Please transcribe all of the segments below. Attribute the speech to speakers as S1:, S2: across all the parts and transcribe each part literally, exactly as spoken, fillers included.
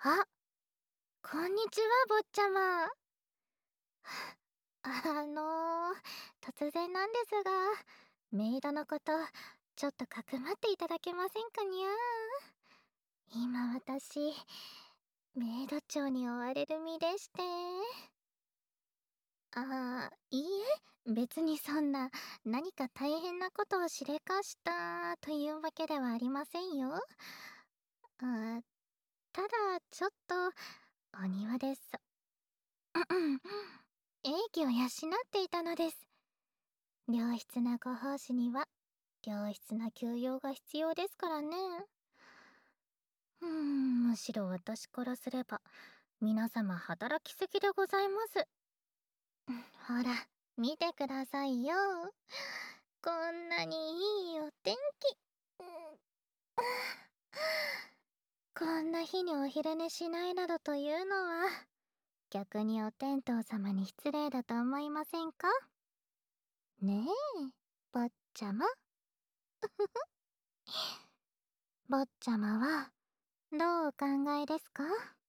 S1: あ、こんにちは、坊ちゃま。あの、突然なんですが、メイドのこと、ちょっとかくまっていただけませんかにゃー。今私、メイド長に追われる身でして。ああ、いいえ、別にそんな、何か大変なことをしでかしたというわけではありませんよ。あ、ただ、ちょっと、お庭です。英気を養っていたのです。良質なご奉仕には良質な休養が必要ですからね。うーん、むしろ私からすれば皆様働きすぎでございます。ほら、見てくださいよ。こんなにいいお天気。こんな日にお昼寝しないなどというのは逆にお天道様に失礼だと思いませんか？ねえ、坊ちゃま。坊ちゃまはどうお考えですか？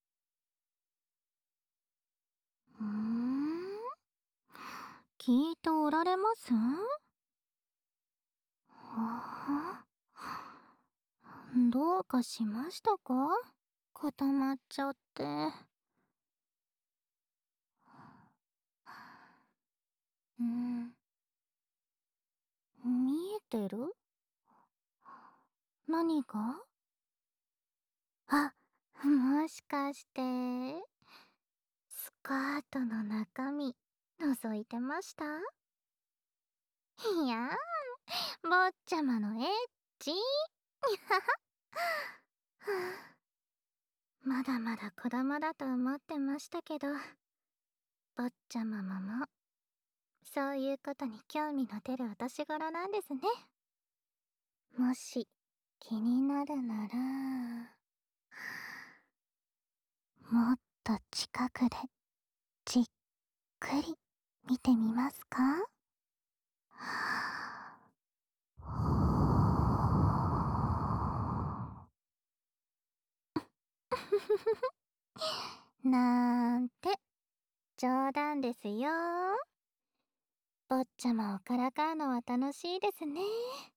S1: うーん、聞いておられます？はあ、どうかしましたか？固まっちゃって。うん、見えてる？何が？あ、もしかして、スカートの中身、覗いてました？いやー、坊ちゃまのエッチ。まだまだ子供だと思ってましたけど、坊ちゃまもも、そういうことに興味の出るお年頃なんですね。もし、気になるなら、もっと近くで、じっくり見てみますか？なんて、冗談ですよ。坊ちゃまをからかうのは楽しいですね。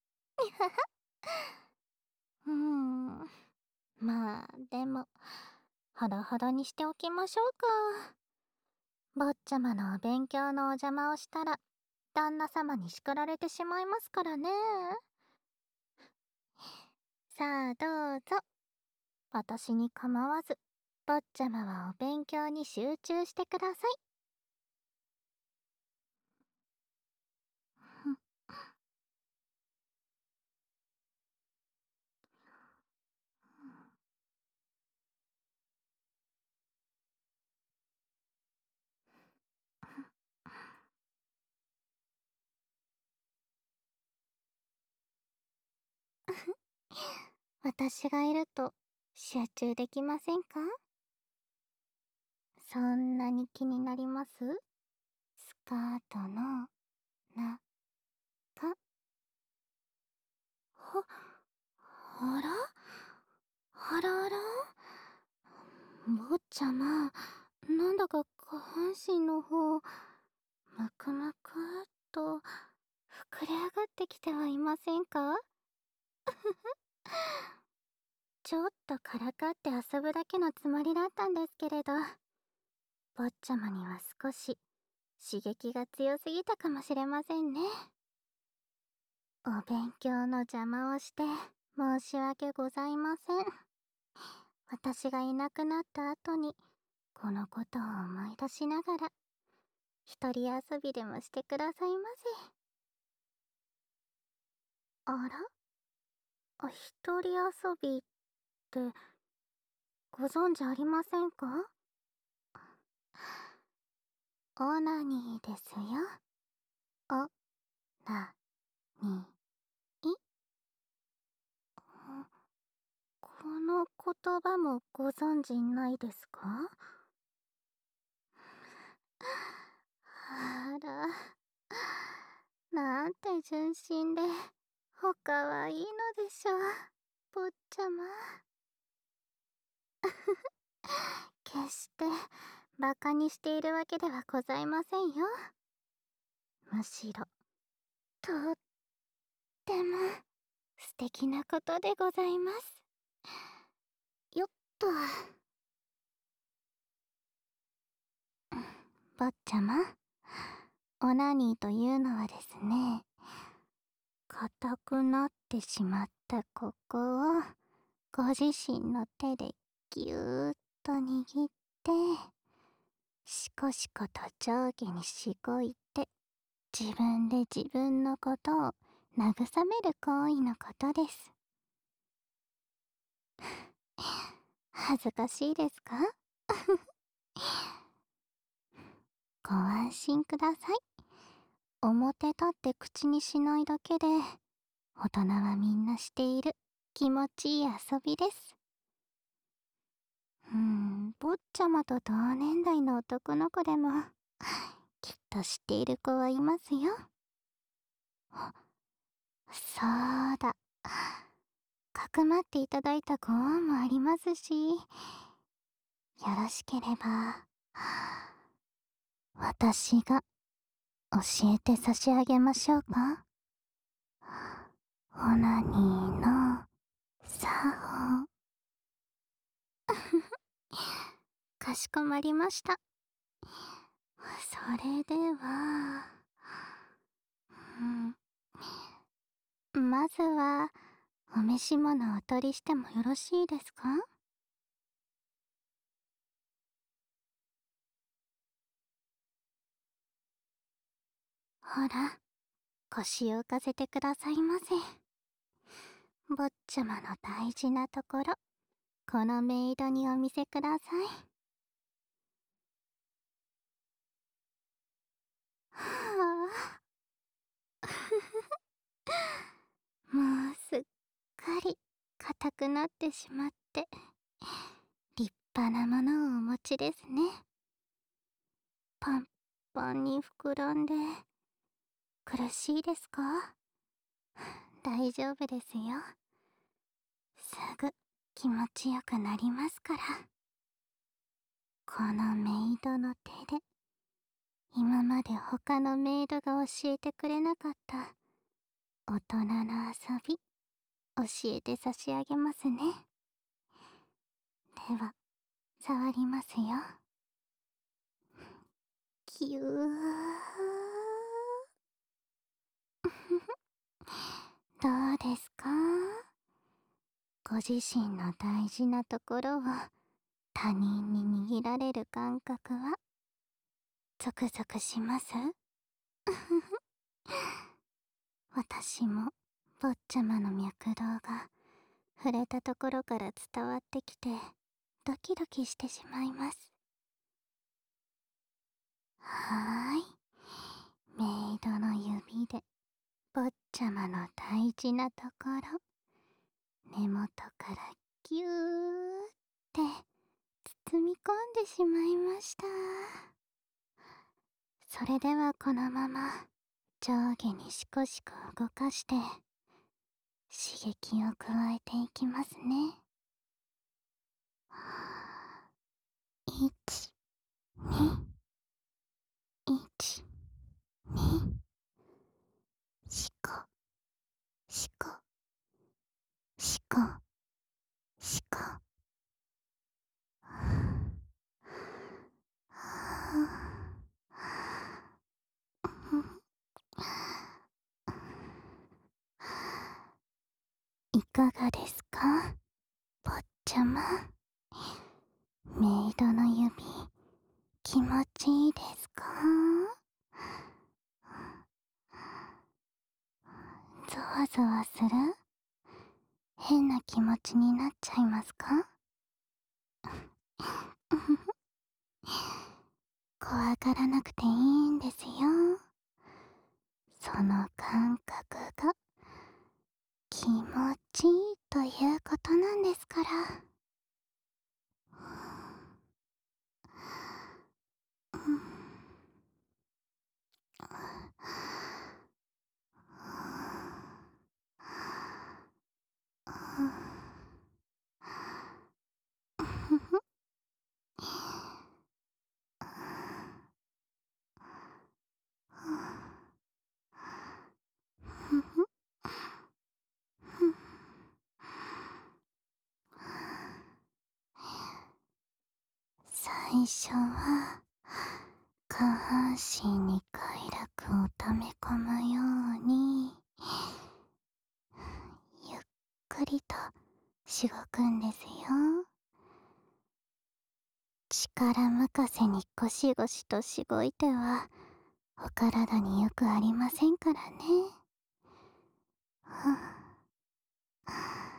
S1: うーん。まあ、でも、ほどほどにしておきましょうか。坊ちゃまのお勉強のお邪魔をしたら、旦那様に叱られてしまいますからね。さあ、どうぞ。私に構わず、坊ちゃまはお勉強に集中してください。私がいると集中できませんか？そんなに気になります？スカートの中。は、あらあらあら、坊ちゃま、なんだか下半身の方、むくむくっと膨れ上がってきてはいませんか？ちょっとからかって遊ぶだけのつもりだったんですけれど、坊ちゃまには少し刺激が強すぎたかもしれませんね。お勉強の邪魔をして申し訳ございません。私がいなくなった後にこのことを思い出しながら一人遊びでもしてくださいませ。あら、あ、一人遊びってご存知ありませんか？オナニーですよ。オナニー。この言葉もご存知ないですか？あら、なんて純真でおかわいいのでしょう、坊ちゃま。 決してバカにしているわけではございませんよ。むしろとっても素敵なことでございます。よっと。坊ちゃま、オナニーというのはですね、硬くなってしまったここをご自身の手でぎゅーっと握って、しこしこと上下にしごいて、自分で自分のことを慰める行為のことです。恥ずかしいですか？ご安心ください。表立って口にしないだけで、大人はみんなしている気持ちいい遊びです。うーん、坊ちゃまと同年代の男の子でも、きっと知っている子はいますよ。あ、そうだ。かくまっていただいたご恩もありますし、よろしければ、私が教えて差し上げましょうか。オナニーの作法。かしこまりました。それでは、うん、まずはお召し物をお取りしてもよろしいですか？ほら、腰を浮かせてくださいませ。坊ちゃまの大事なところ、このメイドにお見せください。はあ、もうすっかり硬くなってしまって、立派なものをお持ちですね。パンパンに膨らんで、苦しいですか？大丈夫ですよ。すぐ気持ちよくなりますから。このメイドの手で、今まで他のメイドが教えてくれなかった大人の遊び、教えて差し上げますね。では、触りますよ。ぎゅー。どうですか？ご自身の大事なところを他人に握られる感覚はゾクゾクします？私も坊ちゃまの脈動が触れたところから伝わってきてドキドキしてしまいます。はーい。メイドの指で坊ちゃまの大事なところ、根元からぎゅーって包み込んでしまいました。それではこのまま上下にしこしこ動かして刺激を加えていきますね。いち、に、いち、に、しこ、しこ、しこ、しこ。いかがですか、坊ちゃま。メイドの指、気持ちいいですか？ゾワゾワする？変な気持ちになっちゃいますか？怖がらなくていいんですよ。その感覚が気持ちいいということなんですから。 初は下半身に快楽を溜め込むようにゆっくりとしごくんですよ。力任せにゴシゴシとしごいてはお体によくありませんからね。はあ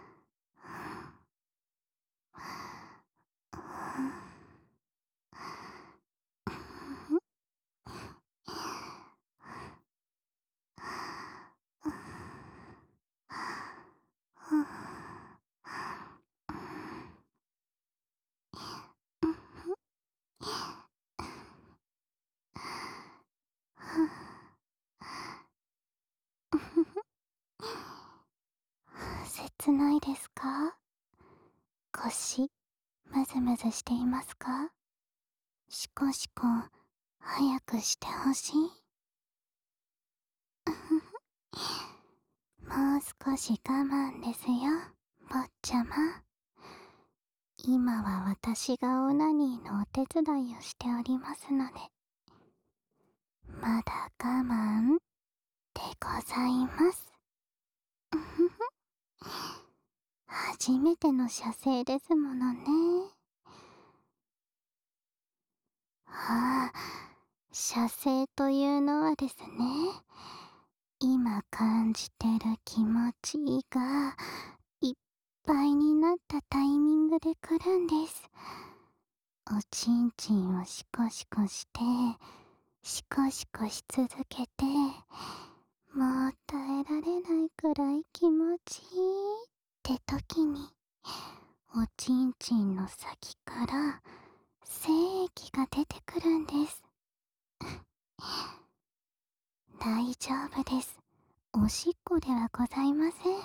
S1: 切ないですか？腰ムズムズしていますか？シコシコ早くしてほしい。もう少し我慢ですよ、坊ちゃま。今は私がオナニーのお手伝いをしておりますので、まだ我慢でございます。初めての射精ですものね。ああ、射精というのはですね、今感じてる気持ちがいっぱいになったタイミングで来るんです。おちんちんをシコシコして、シコシコし続けて、もう耐えられないくらい気持ちいいって時に、おちんちんの先から精液が出てくるんです。大丈夫です。おしっこではございません。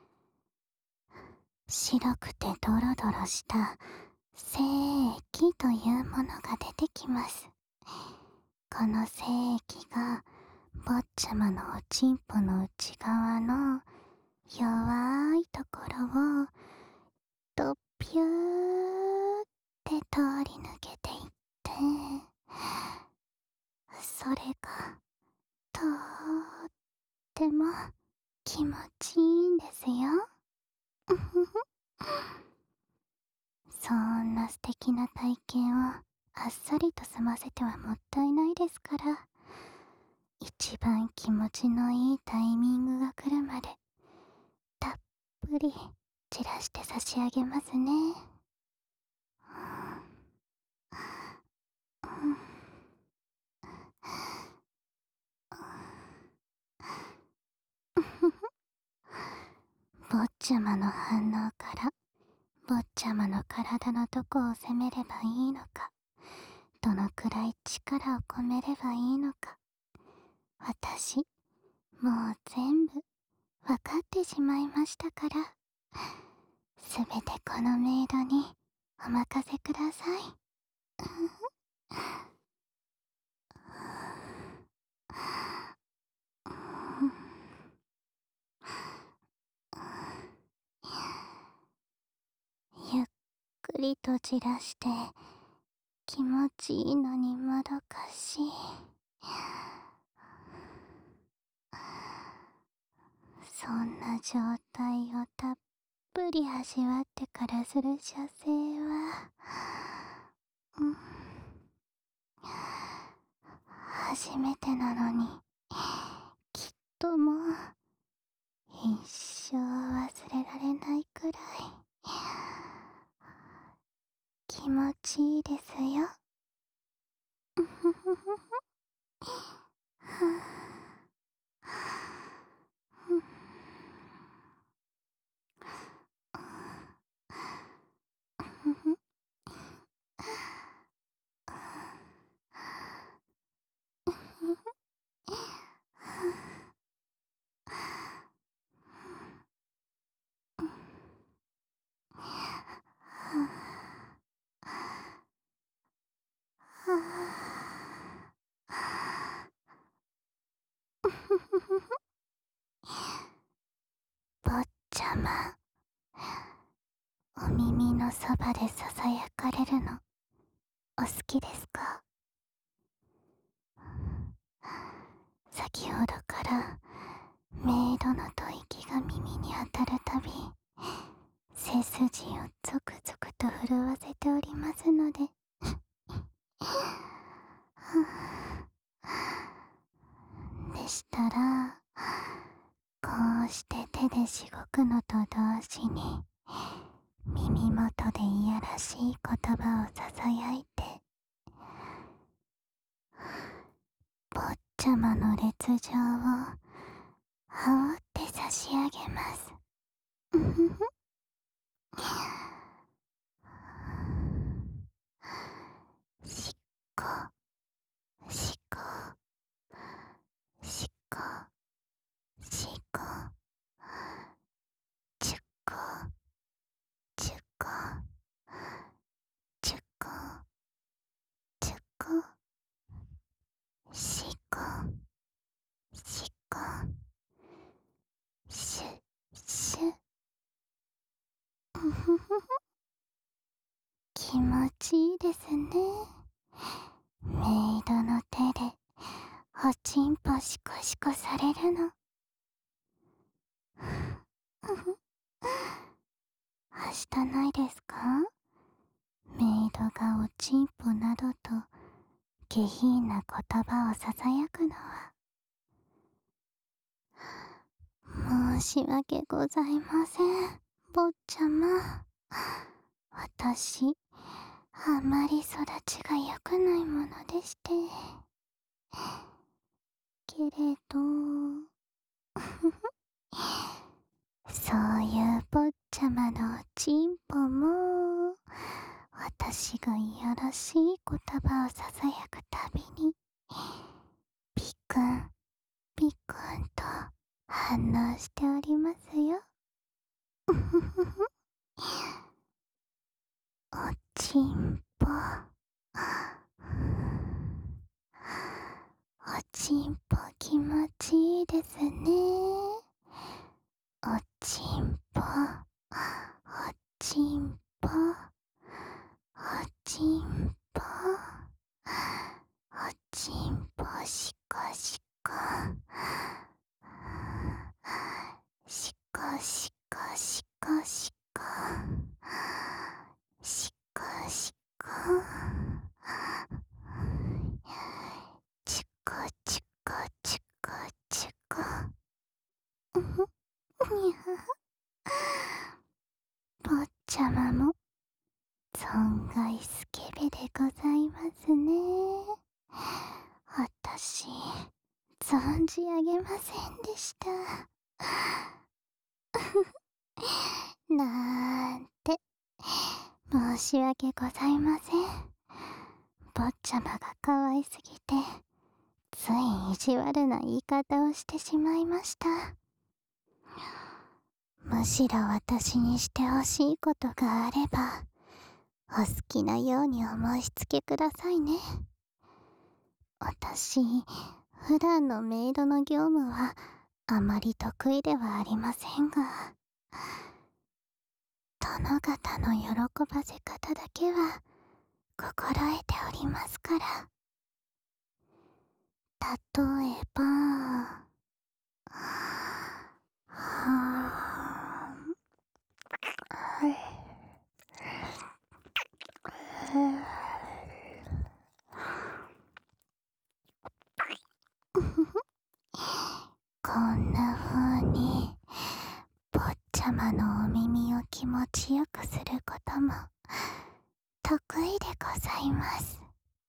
S1: 白くてドロドロした精液というものが出てきます。この精液が坊ちゃまのおちんぽの内側の弱いところをとぴゅーって通り抜けていって、それがとっても気持ちいいんですよ。そんな素敵な体験をあっさりと済ませてはもったいないですから、一番気持ちのいいタイミングが来るまでたっぷり散らして差し上げますね。坊ちゃまの反応から坊ちゃまの体のどこを攻めればいいのか、どのくらい力を込めればいいのか、私もう全部わかってしまいましたから、すべてこのメイドにお任せください。ゆっくりとじらして気持ちいいのにもどかしい。そんな状態をたっぷり味わってからする射精は、うん、初めてなのにきっともう一生忘れられないくらい気持ちいいですよ。坊ちゃま、お耳のそばでささやかれるのお好きですか？先ほどからメイドの吐息が耳に当たるたび、背筋をゾクゾクと震わせておりますのででしたら、こうして手でしごくのと同時に耳元でいやらしい言葉をささやいて、坊ちゃまの烈状を羽織って差し上げます。うふふ。しっこしっこしっこしっこちゅっこちゅっこちゅっこちゅっこしっこしっこしゅしゅ。うふふふ。気持ちいいですね。メイドの手でおちんぽシコシコされるの。うふ。はしたないですか？メイドがおちんぽなどと下品な言葉をささやくのは。申し訳ございません、坊ちゃま。私、あまり育ちが良くないものでして。けれどそういう坊ちゃまのおちんぽも、私がいやらしい言葉をささやくたびにピクンピクンと反応しておりますよ。おちんぽ、おちんぽ気持ちいいですね。おちんぽ、おちんぽ、おちんぽ、おちんぽしこしこ、しこしこしこしこ、しこしこ、ちゅこちゅこちゅこちゅこ。うふにゃ。坊ちゃまも存外スケベでございますね。私、存じ上げませんでした。なんて、申し訳ございません。坊ちゃまが可愛すぎて、つい意地悪な言い方をしてしまいました。むしろ私にしてほしいことがあれば、お好きなようにお申し付けくださいね。私、普段のメイドの業務はあまり得意ではありませんが、殿方の喜ばせ方だけは心得ておりますから。例えば、はあ、こんな風に坊ちゃまのお耳を気持ちよくすることも得意でございます。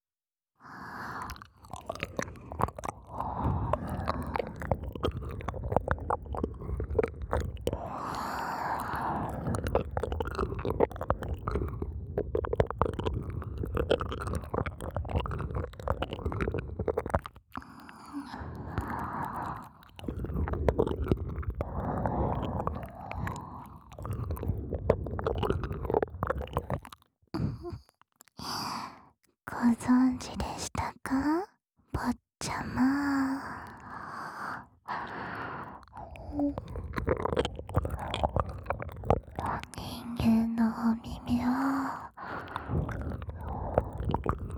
S1: ご存知でしたか、坊ちゃま。人間のお耳は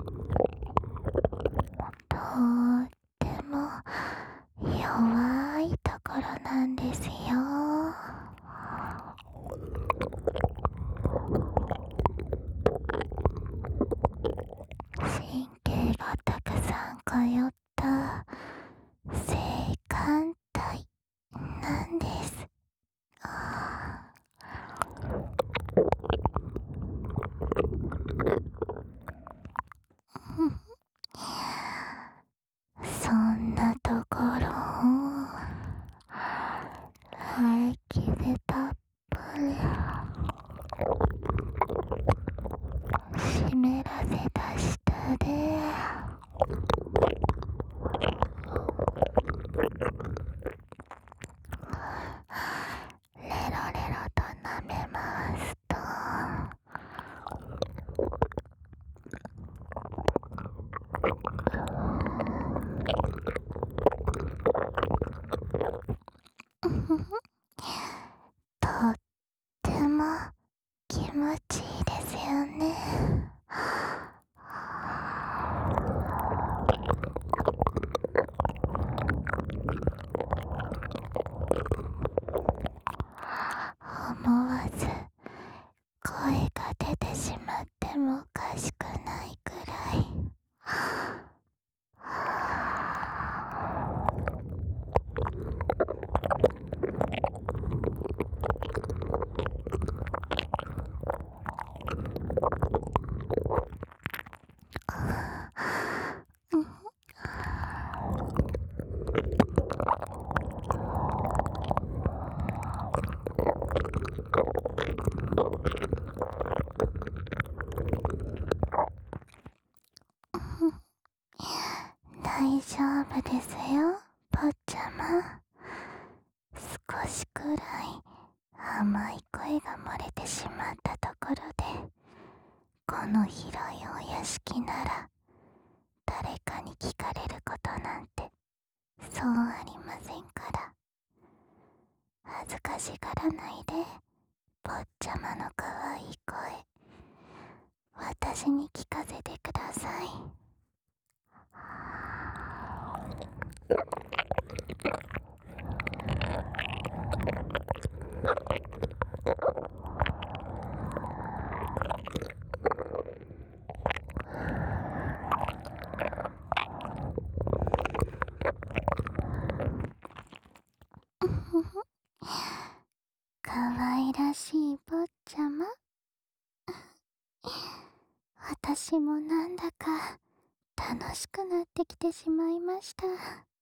S1: 夫ですよ、坊ちゃま。少しくらい甘い声が漏れてしまったところで、この広いお屋敷なら誰かに聞かれることなんてそうありませんから。恥ずかしがらないで、坊ちゃまの可愛い声、私に聞かせてください。可愛らしい坊ちゃま。私もなんだか楽しくなってきてしまいました。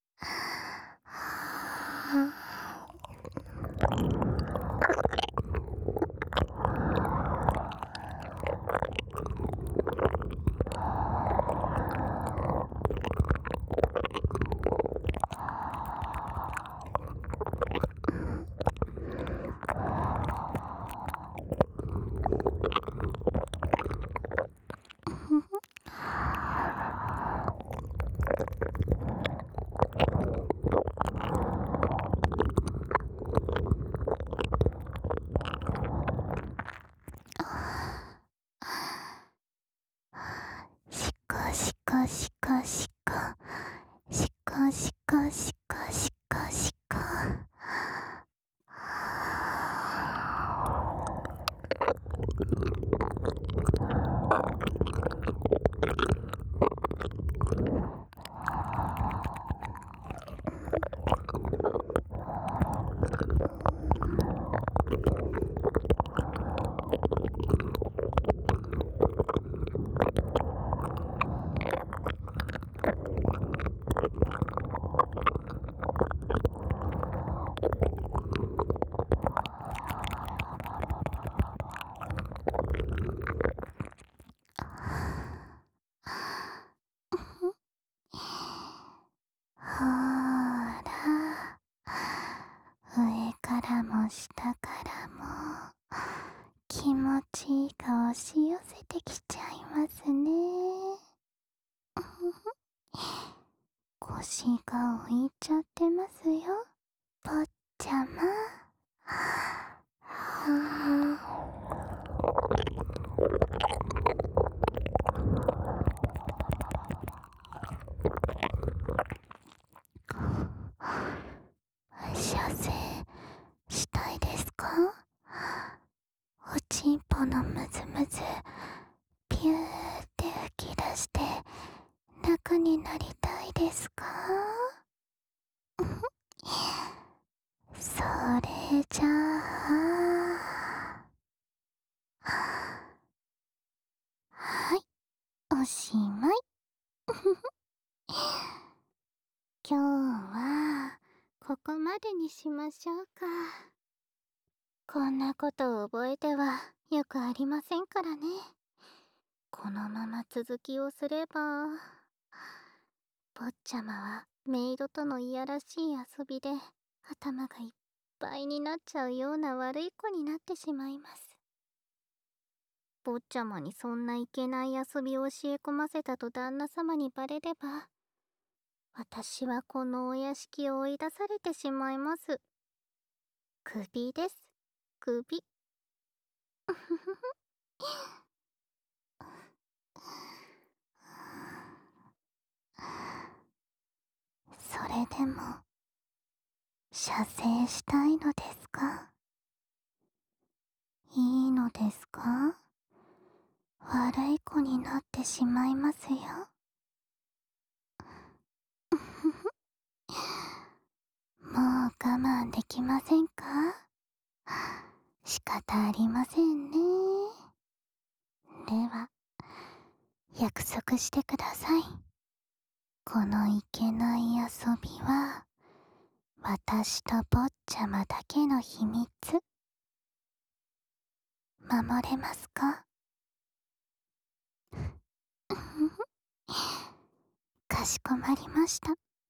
S1: しこしこしこしこしこしこしこしこしこ。ほーら、上からも下からも気持ちいいが押し寄せてきちゃいますね。腰が浮いちゃってますよ、坊ちゃま。射精したいですか？おちんぽのムズムズピューって吹き出して楽になりたいですか？それじゃあ、はい、おしまい。今日はここまでにしましょうか。こんなことを覚えてはよくありませんからね。このまま続きをすれば、坊ちゃまはメイドとのいやらしい遊びで頭がいっぱいになっちゃうような悪い子になってしまいます。坊ちゃまにそんないけない遊びを教え込ませたと旦那様にバレれば、私はこのお屋敷を追い出されてしまいます。クビです。クビ。それでも射精したいのですか？いいのですか？悪い子になってしまいますよ。もう我慢できませんか？仕方ありませんね。では、約束してください。このいけない遊びは、私と坊ちゃまだけの秘密。守れますか？かしこまりました。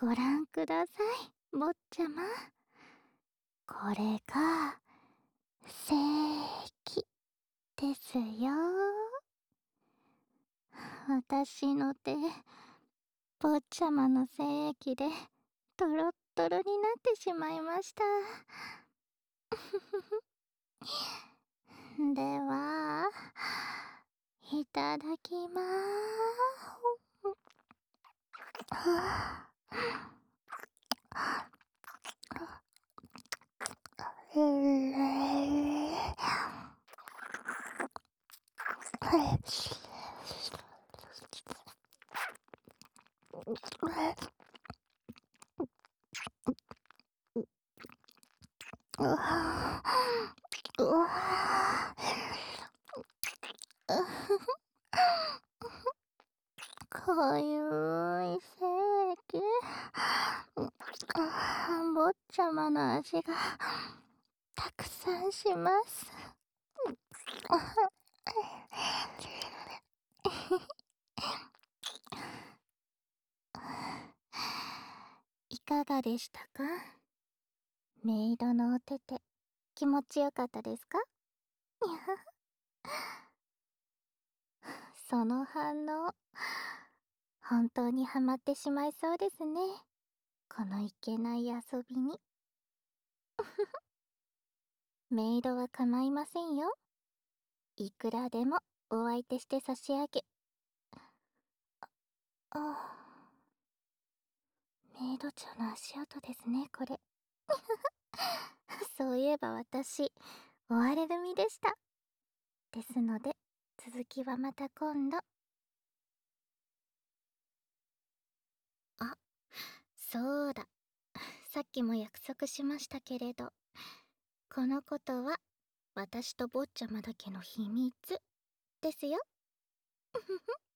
S1: ご覧ください、坊ちゃま。これが正規ですよ。私の手、坊ちゃまの精液でトロットロになってしまいました。では、いただきまーす。うわうわかゆい精液。坊ちゃまの味がたくさんします。いかがでしたか？メイドのお手手、気持ちよかったですか？その反応、本当にハマってしまいそうですね。このいけない遊びに。メイドは構いませんよ。いくらでもお相手して差し上げ。あ、メイド長の足音ですね、これ。そういえば私、追われる身でした。ですので、続きはまた今度。あ、そうだ。さっきも約束しましたけれど、このことは私と坊ちゃまだけの秘密ですよ。